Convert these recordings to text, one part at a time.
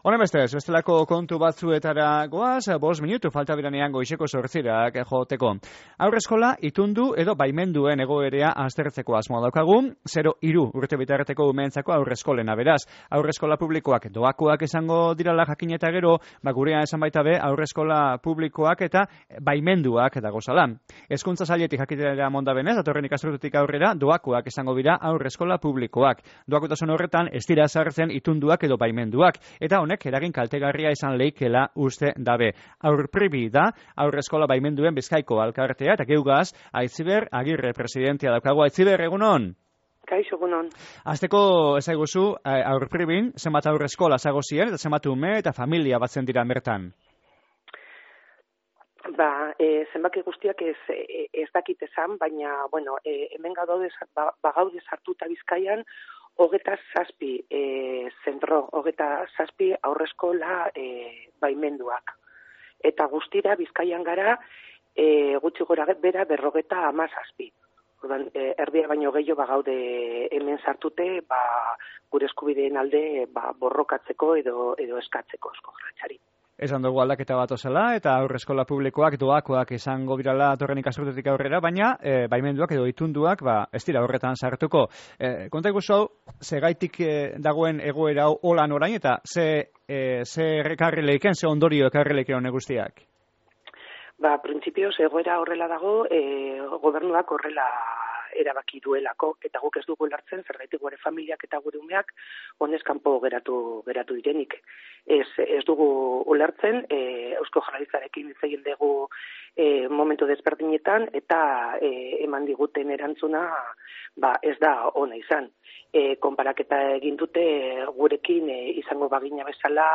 Hone bestelako kontu batzuetara goaz, 5 minutu falta biranean goizeko 8 joteko. Aurreskola itundu edo baimenduen egoerea aztertzeko asmoa daukagu, 0-3 urte bitarteko umeentzako aurreskolena beraz. Aurreskola publikoak doakoak izango dirala jakin eta gero, gurea esan baita be aurreskola publikoak eta baimenduak dagozala. Hezkuntza sailetik jakitera monda benez, datorren ikasturtetik aurrera doakoak izango dira aurreskola publikoak. Doakotasun horretan ez dira sartzen itunduak edo baimenduak, eta honek eragin kaltegarria izan leikela uste dabe. Aurpribi da aurreskola baimenduen Bizkaiko alkartea eta geugaz Aitziber Agirre presidentea daukagu. Aitziber, egunon? Kaixo, egunon. Azteko ezaiguzu aurpribin, zenbat aurreskola zagozien eta zenbat ume eta familia batzen dira bertan? Zenbaki guztiak ez dakit esan, baina, hemen gaude sartuta Bizkaian, 27 zentro, 27 aurreskola baimenduak. Eta guztira Bizkaian gara gutxi gora bera 57. Orduan, erdia baino gehiago gaude hemen sartute, gure eskubideen alde borrokatzeko edo eskatzeko Eusko Jaurlaritzari. Esan dugu aldaketa bat ozela, eta aurreskola publikoak doakoak izango dirala atorren ikasturtetik aurrera, baina baimenduak edo itunduak ez dira horretan sartuko. Konta iguzu, zegaitik dagoen egoera holan orain, eta ze ekarri leiken, ze ondorio ekarri leiken hone guztiak? Printzipioz egoera horrela dago, gobernuak horrela erabaki duelako, eta guk ez dugu ulertzen, zergaitik gure familiak eta gure umeak honez kanpo geratu direnik. Ez dugu ulertzen, Eusko Jaurlaritzarekin hitz egin dugu momentu desberdinetan, eta eman diguten erantzuna ez da ona izan. Konparaketa egin dute gurekin izango bagina bezala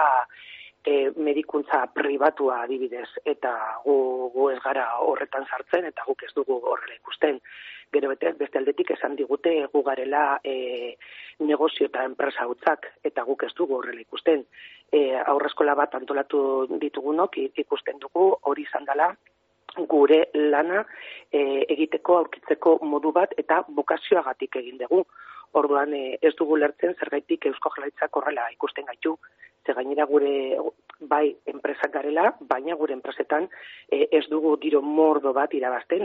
medikuntza pribatua adibidez, eta gu ez gara horretan sartzen, eta guk ez dugu horrela ikusten. Gero beste aldetik esan digute gu garela negozio eta enpresa hutzak, eta guk ez dugu horrela ikusten. Aurreskola bat antolatu ditugunok ikusten dugu hori izan dela gure lana egiteko aurkitzeko modu bat eta bokazioagatik egin dugu. Orduan ez dugu lertzen zergaitik Eusko Jaurlaritzak horrela ikusten gaitu. Ze gainera gure bai enpresak garela, baina gure enpresetan ez dugu diru mordo bat irabazten,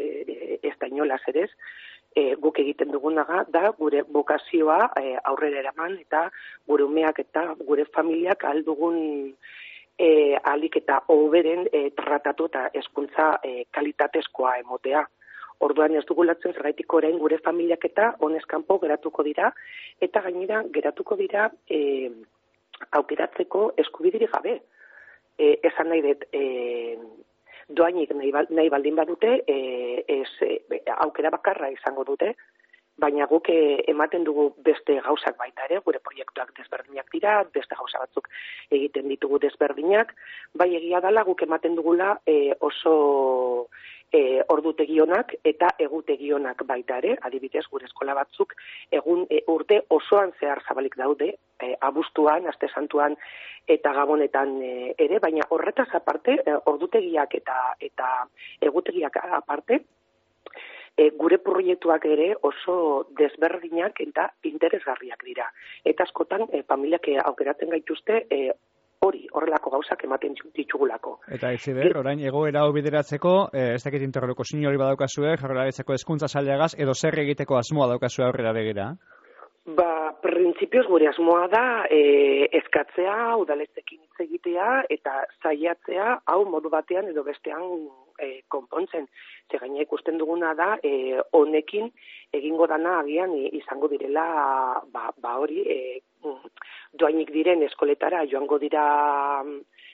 ez da inolaz ere ez. Guk egiten dugunaga da gure bokazioa aurrera eraman eta gure umeak eta gure familiak ahal dugun ahalik eta hoberen tratatu eta hezkuntza kalitatezkoa emotea. Orduan ez dugu latzen zergaitik orain gure familiak eta honez kanpo geratuko dira, eta gainera geratuko dira aukeratzeko eskubiderik gabe. Esan nahi dut, doainik nahi baldin badute, aukera bakarra izango dute, baina guk ematen dugu beste gauzak baita ere, gure proiektuak desberdinak dira, beste gauza batzuk egiten ditugu desberdinak, bai egia dela guk ematen dugula oso ordutegionak eta egutegionak baita ere, adibidez gure eskola batzuk urte osoan zehar zabalik daude, abuztuan, aste santuan eta gabonetan ere, baina horretaz aparte, ordutegiak eta egutegiak aparte, gure proiektuak ere oso desberdinak eta interesgarriak dira. Eta askotan familiak aukeratzen gaituzte horrelako gauzak ematen ditugulako. Eta Aitziber, orain egoera hau bideratzeko, ez dakit interlokuzio hori badaukazue, Jaurlaritzako hezkuntza sailagaz, edo zer egiteko asmoa daukazue aurrera begira? Printzipioz gure asmoa da eskatzea, udaletxeekin hitz egitea eta saiatzea hau modu batean edo bestean konpontzen. Ze gaina ikusten duguna da honekin egingo dana agian izango direla hori doainik diren eskoletara joango dira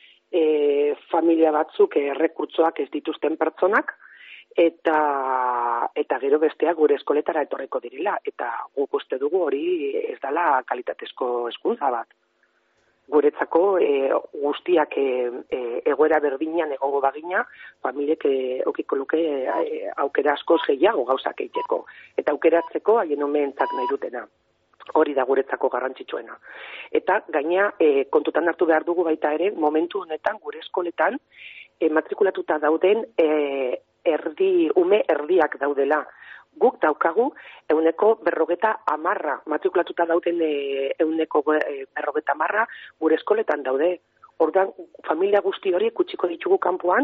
familia batzuk errekurtsoak ez dituzten pertsonak, eta gero besteak gure eskoletara etorriko direla, eta guk uste dugu hori ez dela kalitatezko hezkuntza bat. Guretzako guztiak egoera berdinean egongo bagina, familiek okiko luke aukera askoz gehiago gauzak egiteko, eta aukeratzeko haien umeentzat nahi dutena. Hori da guretzako garrantzitsuena. Eta gaina kontutan hartu behar dugu baita ere, momentu honetan gure eskoletan matrikulatuta dauden ume erdiak daudela. Guk daukagu 150%, matrikulatuta dauden 150% gure eskoletan daude. Ordan familia guzti hori kutsiko ditugu kanpoan,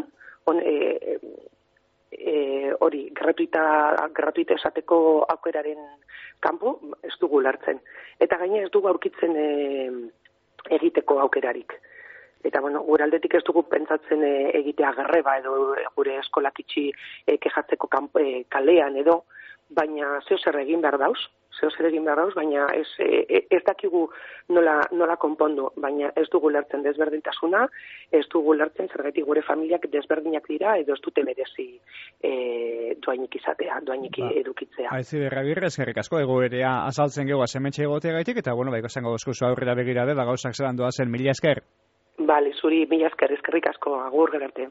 hori gratuita esateko aukeraren kanpo ez dugu lartzen. Eta gaine ez dugu aurkitzen egiteko aukerarik. Eta gure aldetik ez dugu pentsatzen egitea greba edo gure eskolak itxi kejatzeko kalean edo, baina zer egin behar dauz, baina ez dakigu nola konpondu, baina ez dugu lertzen desberdintasuna, ez dugu lertzen zergatik gure familiak desberdinak dira edo ez dute merezi doainik izatea, doainik edukitzea. Aizi berragirre, eskerrik asko egoerea azaltzen gegoa sementxe egoteagaitik, eta baiko zango dozkuzu aurrera begirade, gauzak zelan doazen, mila esker. Bale, zuri mila esker, eskerrik asko, agur gerarte.